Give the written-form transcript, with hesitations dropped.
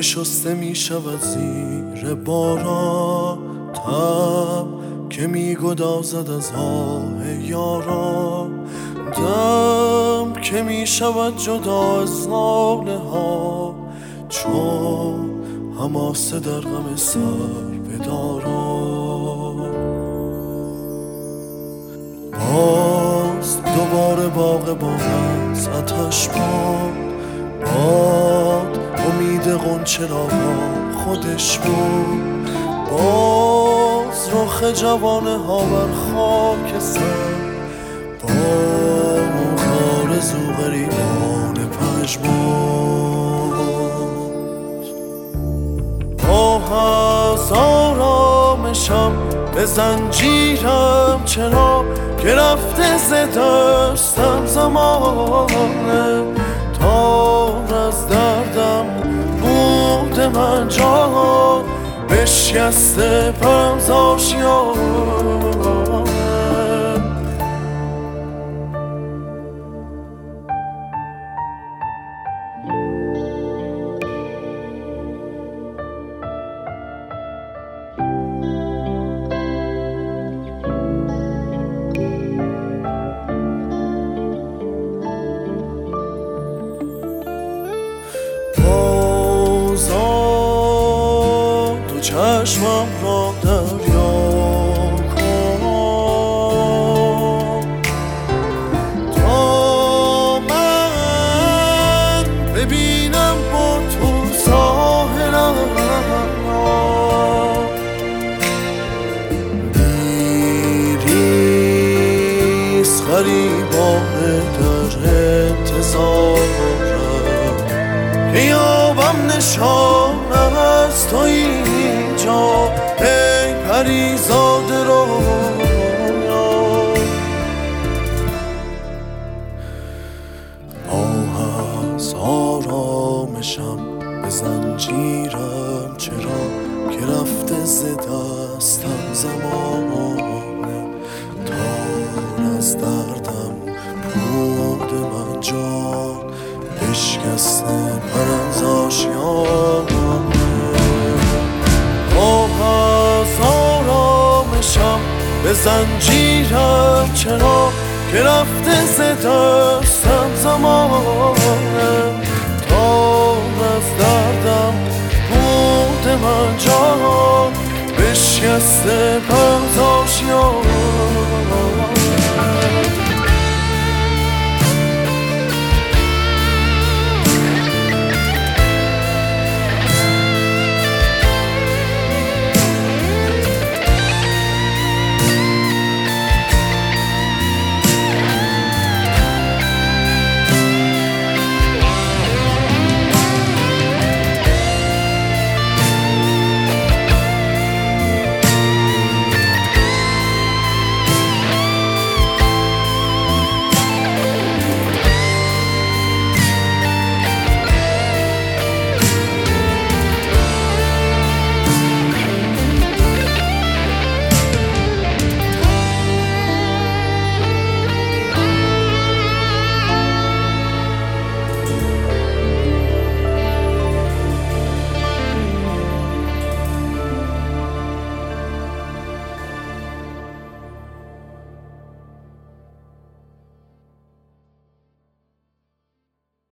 شسته می شود زیر باران، تب که می گدازد از آه یاران، دم که می شود جدا از ناله ها، چون حماسه در غم سر بداران. باز دوباره باغبان از آتش باد، امید غنچه را با خودش بود. باز رخ جوانه ها بر خاک سر، با آرزو غریبان پژمرد. هست آرامشم به زنجیرم، چرا که رفته ز دستم زمانه. تار از دردم بود من جان، بشکسته پرم ز آشیانه. چشمم را دریا کن تا من ببینم با تو ساحلم را. دیریست غریبانه در انتظارم، که یابم نشان از تو اینجا ای پریزاده رویا. از آرامشم به زنجیرم، چرا که رفته ز دستم زمانه. تار از دردم بود من جان، بشکسته پرم ز آشیانه. از آرامشم به زنجیرم، چرا که رفته ز دستم زمانه. تار از دردم بود من جان، بشکسته پرم ز آشیانه.